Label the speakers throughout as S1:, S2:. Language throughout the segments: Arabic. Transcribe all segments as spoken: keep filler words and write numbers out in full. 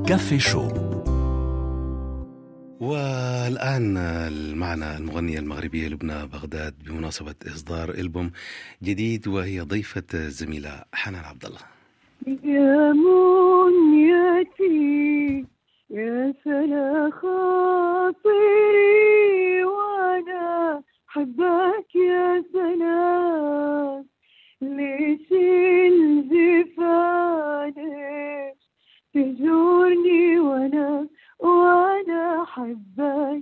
S1: كافي شو.
S2: والآن معنا المغنية المغربية لبنى بغداد بمناسبة إصدار ألبوم جديد، وهي ضيفة الزميلة حنان عبد الله.
S3: يا منيتي يا سلا خاطري وانا حبك يا سلام، ليش الجفاني تجورني وانا وانا احبك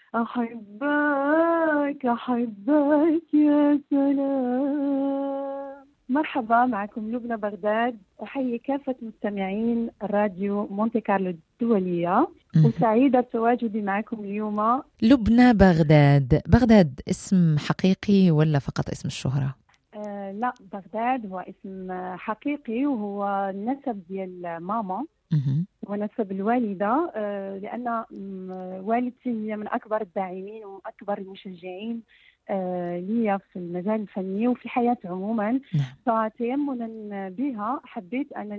S3: احبك احبك يا سلام. مرحبا، معكم لبنى بغداد. أحيي كافة مستمعين راديو مونتي كارلو الدولية، وسعيدة بتواجدي معكم اليوم.
S4: لبنى بغداد. بغداد اسم حقيقي ولا فقط اسم الشهرة؟
S3: آه لا، بغداد هو اسم حقيقي، وهو النسب ديال ماما ونسب الوالدة، آه لأن والدتي هي من أكبر الداعمين ومن أكبر المشجعين آه لي في المجال الفني وفي الحياة عموما. فتيمنا بها حبيت أن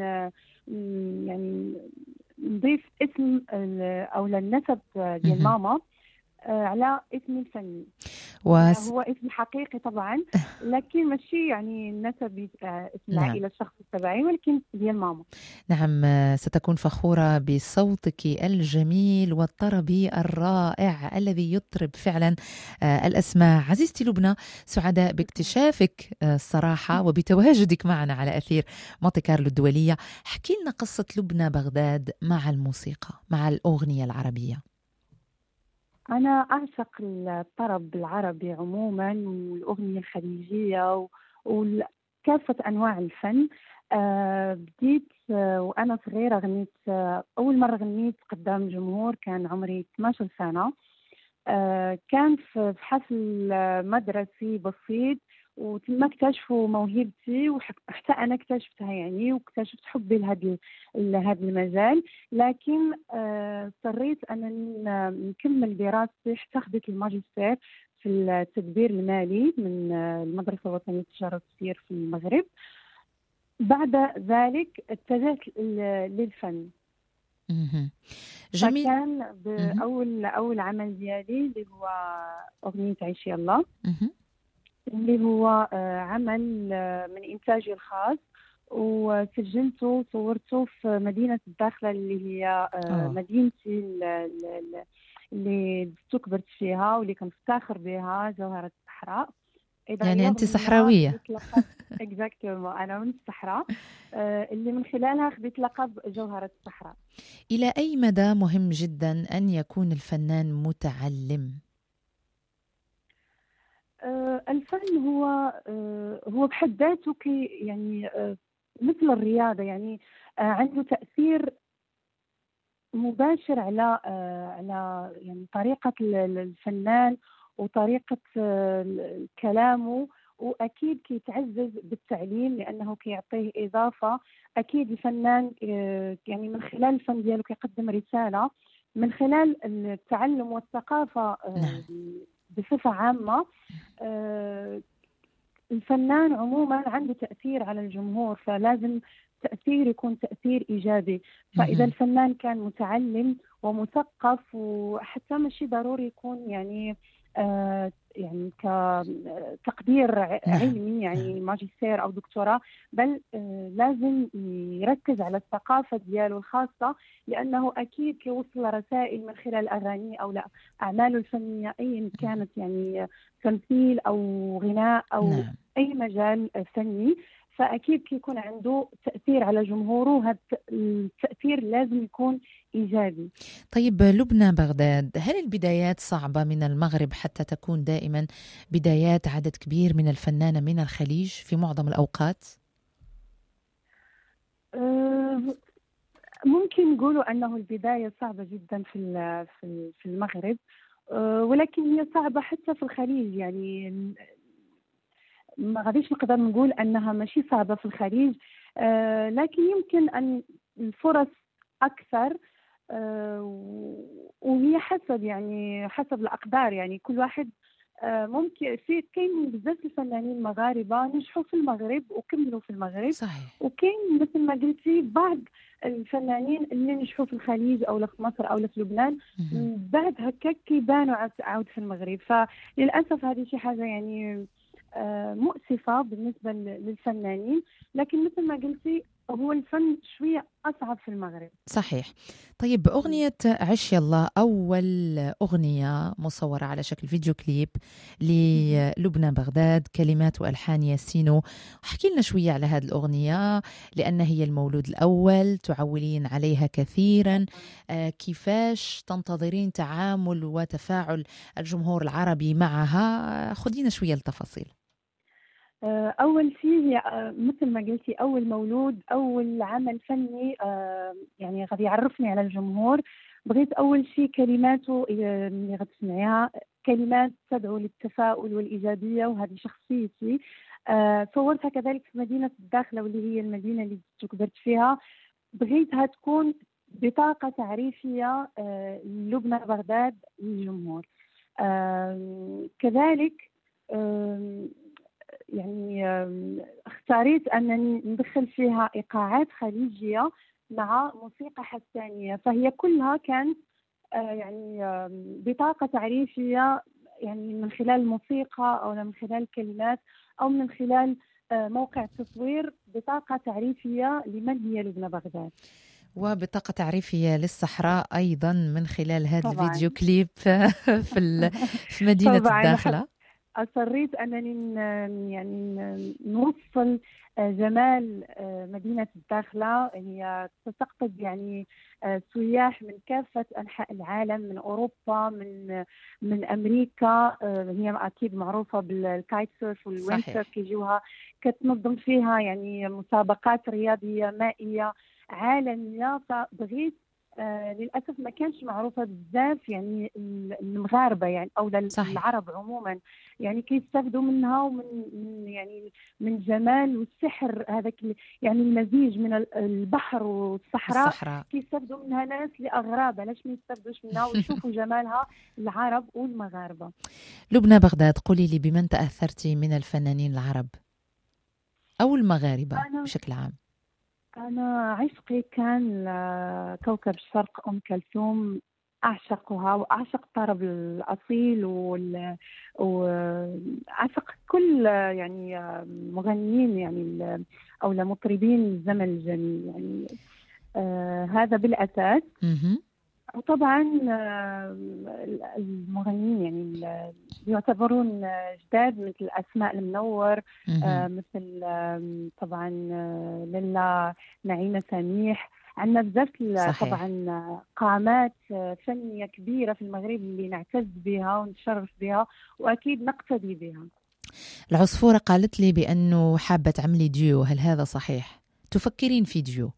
S3: يعني نضيف اسم أو النسب ديال ماما آه على اسم الفني. وس... هو اسم حقيقي طبعا، لكن ماشي يعني النسب اسم العائلة الشخصي تبعي، ولكن ديال ماما.
S4: نعم، ستكون فخورة بصوتك الجميل والطربي الرائع الذي يطرب فعلا الأسماع. عزيزتي لبنى، سعداء باكتشافك الصراحة وبتواجدك معنا على أثير مونتي كارلو الدولية. احكي لنا قصة لبنى بغداد مع الموسيقى، مع الأغنية العربية.
S3: أنا أعشق الطرب العربي عموما والأغنية الخليجية وكافة أنواع الفن. أه بديت أه وأنا صغيرة غنيت. أه أول مرة غنيت قدام جمهور كان عمري اثنتي عشرة سنة. أه كان في حفل مدرسي بسيط، وتم اكتشفوا موهبتي وحتى أنا اكتشفتها يعني، واكتشفت حبي لهذا لهذا المجال. لكن اضطريت أن نكمل دراستي حتى خديت الماجستير في التدبير المالي من المدرسة الوطنية للتجارة والتسويق في المغرب. بعد ذلك اتجهت للفن.
S4: جميل.
S3: فكان بأول أول عمل ديالي اللي هو أغنية عيش يلا، اللي هو عمل من إنتاجي الخاص، وسجلته وصورته في مدينة الداخلة اللي هي أوه. مدينتي اللي كبرت فيها واللي كنفتخر بها، جوهرة الصحراء.
S4: يعني أنت صحراوية؟
S3: اكزاكتومون، أنا من الصحراء اللي من خلالها خديت لقب جوهرة الصحراء.
S4: إلى أي مدى مهم جدا أن يكون الفنان متعلم؟
S3: آه الفن هو آه هو بحد ذاته كي يعني آه مثل الرياضة، يعني آه عنده تأثير مباشر على آه على يعني طريقة الفنان وطريقة آه كلامه، وأكيد كيتعزز بالتعليم لأنه كيعطيه إضافة. أكيد الفنان آه يعني من خلال الفن ديالو كيقدم رسالة، من خلال التعلم والثقافة آه بصفة عامة. آه الفنان عموما عنده تأثير على الجمهور، فلازم تأثير يكون تأثير إيجابي. فإذا الفنان كان متعلم ومثقف، وحتى ماشي ضروري يكون يعني آه يعني كتقدير علمي يعني ماجستير أو دكتوراه، بل آه لازم يركز على الثقافة دياله الخاصة، لأنه أكيد كيوصل رسائل من خلال أغانيه أو لا أعماله الفنية أيا كانت، يعني تمثيل أو غناء أو نعم. أي مجال فني، فأكيد كيكون عنده تأثير على جمهوره، وهذا التأثير لازم يكون إيجابي.
S4: طيب لبنى بغداد، هل البدايات صعبة من المغرب حتى تكون دائما بدايات عدد كبير من الفنانة من الخليج في معظم الأوقات؟
S3: أه ممكن نقولوا أنه البداية صعبة جدا في في المغرب، أه ولكن هي صعبة حتى في الخليج. يعني ما غاديش نقدر نقول أنها ماشي صعبة في الخليج، أه لكن يمكن أن الفرص أكثر، أه وهي حسب يعني حسب الأقدار. يعني كل واحد آه، ممكن في كاين بزاف الفنانين مغاربه نجحوا في المغرب وكملوا في المغرب،
S4: صحيح.
S3: وكاين مثل ما قلتي بعض الفنانين اللي نجحوا في الخليج او في مصر او في لبنان
S4: مهم.
S3: من بعد هكا كيبانوا عاود عاود في المغرب. فللاسف هذه شي حاجه يعني آه، مؤسفه بالنسبه ل- للفنانين، لكن مثل ما قلتي هو الفن شويه اصعب في المغرب.
S4: صحيح. طيب أغنية عش يلا أول أغنية مصورة على شكل فيديو كليب
S3: مهم.
S4: للبنى بغداد، كلمات وألحان ياسينو. احكي لنا شوية على هذه الأغنية، لأن هي المولود الأول تعولين عليها كثيرا. آه، كيفاش تنتظرين تعامل وتفاعل الجمهور العربي معها؟ خدينا شوية التفاصيل.
S3: آه، أول شيء هي آه، مثل ما قلتي أول مولود، أول عمل فني آه، يعني غادي يعرفني على الجمهور. بغيت أول شيء كلماته آه، اللي غتسمعيها كلمات تدعو للتفاؤل والإيجابية، وهذه شخصيتي. آه، صورتها كذلك في مدينة الداخلة واللي هي المدينة اللي كبرت فيها. بغيتها تكون بطاقة تعريفية آه، لبنى بغداد للجمهور. آه، كذلك آم، يعني آم، اختاريت أنني ندخل فيها إيقاعات خليجية مع موسيقى حسانية، فهي كلها كانت آه، يعني آم، بطاقة تعريفية، يعني من خلال الموسيقى أو من خلال الكلمات أو من خلال آه، موقع التصوير، بطاقة تعريفية لمن هي لبنى بغداد.
S4: وبطاقة تعريفية للصحراء أيضا من خلال هذا
S3: طبعا.
S4: الفيديو كليب في ال- في مدينة
S3: طبعا
S4: الداخلة.
S3: أصريت أنني ن- يعني ن- نوصل آه، جمال آه، مدينة الداخلة. هي تستقطب يعني آه، سياح من كافة أنحاء العالم، من أوروبا، من من أمريكا. آه، هي أكيد معروفة بالكايت سيرف والويند سيرف،
S4: صحيح.
S3: كيجوها كتنظم فيها يعني مسابقات رياضية مائية عالمية. فبغيت آه للأسف ما كانش معروفة بزاف يعني المغاربة يعني أو
S4: صحيح.
S3: العرب عموما، يعني كيستافدوا منها ومن من يعني من جمال والسحر هذاك يعني المزيج من ال- البحر والصحراء.
S4: الصحراء.
S3: كيستافدوا منها ناس لأغراب، علاش ما يستافدوش منها ويشوفوا جمالها العرب والمغاربة.
S4: لبنى بغداد، قولي لي بمن تأثرتي من الفنانين العرب أو المغاربة
S3: أنا
S4: بشكل عام؟
S3: أنا عشقي كان لكوكب الشرق أم كلثوم. أعشقها وأعشق الطرب الأصيل وال... وأعشق كل يعني مغنيين يعني ال- أو مطربين الزمن الجميل يعني. آه هذا بالأساس.
S4: مهم.
S3: وطبعا آه، المغنيين يعني ال- يعتبرون جداد مثل أسماء المنور، آه،
S4: مهم.
S3: مثل آم، طبعا آه، للا نعيمة سميح. عندنا بزاف ال-
S4: صحيح.
S3: طبعا قامات آه، فنية كبيرة في المغرب اللي نعتز بها ونتشرف بها وأكيد نقتدي بها.
S4: العصفورة قالت لي بأنه حابة تعملي ديو، هل هذا صحيح؟ تفكرين في ديو؟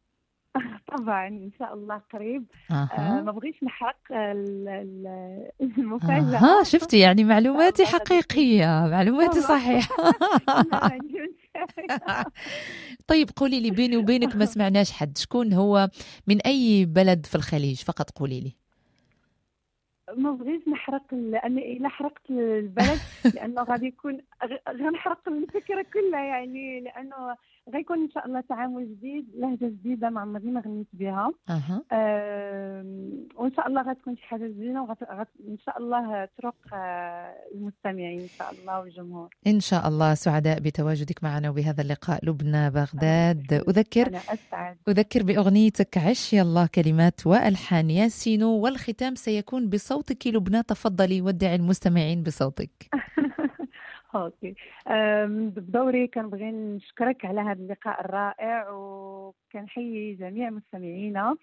S3: طبعا إن شاء الله قريب. آه،
S4: أها.
S3: ما بغيتش نحرق ال- ال- المفاجأة.
S4: أها، شفتي يعني
S3: إن شاء
S4: معلوماتي
S3: الله غادي يكون
S4: حقيقية، معلوماتي
S3: طبعا.
S4: صحيحة.
S3: لا ماني
S4: طيب قولي لي، بيني وبينك ما سمعناش حد، شكون هو؟ من أي بلد في الخليج؟ فقط قولي لي.
S3: ما بغيتش نحرق ال- لأن إلا حرقت البلد لأنه غادي يكون غ- غنحرق الفكرة كلها يعني، لأنه غيكون إن شاء الله تعامل جديد، لهجة جديدة ما عمرني ما غنيت بها.
S4: أها.
S3: آم، وإن شاء الله غتكون شي حاجة زينة وغت... غت... إن شاء الله تروق آه، المستمعين إن شاء الله والجمهور.
S4: إن شاء الله. سعداء بتواجدك معنا وبهذا اللقاء لبنى
S3: الله
S4: بغداد.
S3: يخليك.
S4: أذكر
S3: أنا أسعد.
S4: أذكر بأغنيتك عش يلا، كلمات وألحان ياسينو، والختام سيكون بصوتك لبنى. تفضلي ودعي المستمعين بصوتك.
S3: اوكي. أم، بدوري كنبغي نشكرك على هذا اللقاء الرائع، وكنحيي جميع مستمعينا،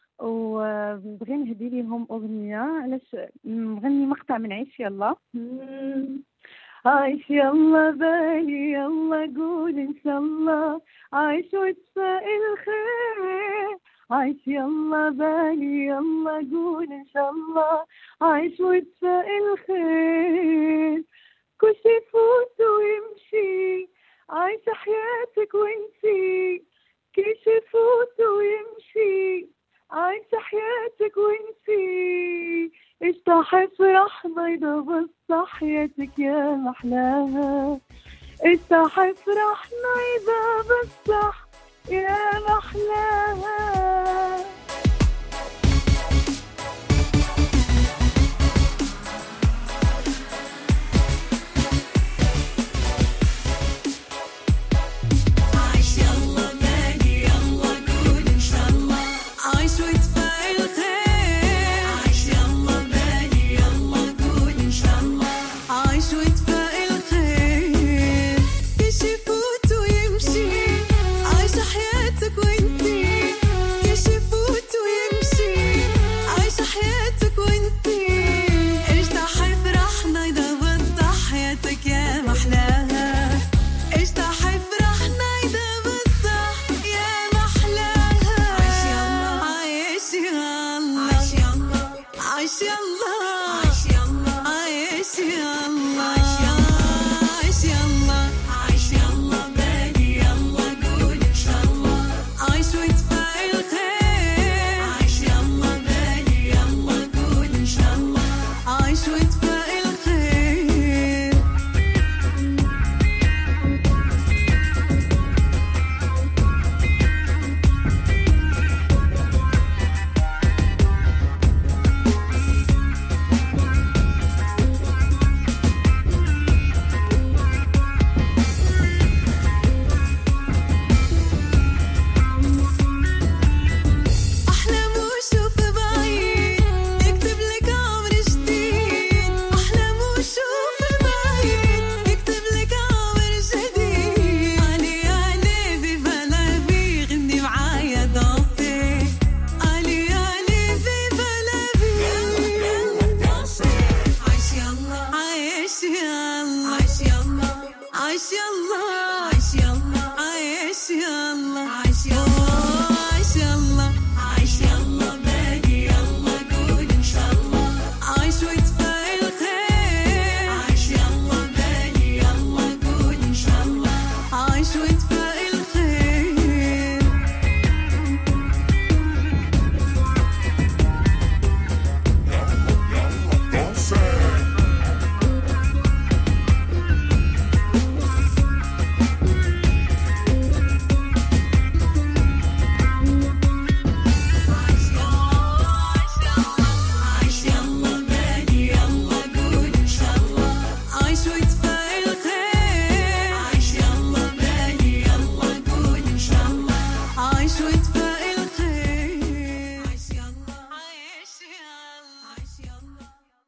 S3: وبغي نهدي لهم اغنيه. علاش نغني مقطع من عيش يلا. مم. عايش يلا بالي يلا قول ان شاء الله، عايش وتسائل خير. عايش يلا بالي يلا قول ان شاء الله، عايش وتسائل خير. كل شي يفوت ويمشي، عايشة حياتك وانتي. كل شي يفوت ويمشي، عايشة حياتك وانتي. ايش راح افرح بيضة بالصح حياتك يا محلاها، ايش راح افرح بيضة بالصح يا محلاها.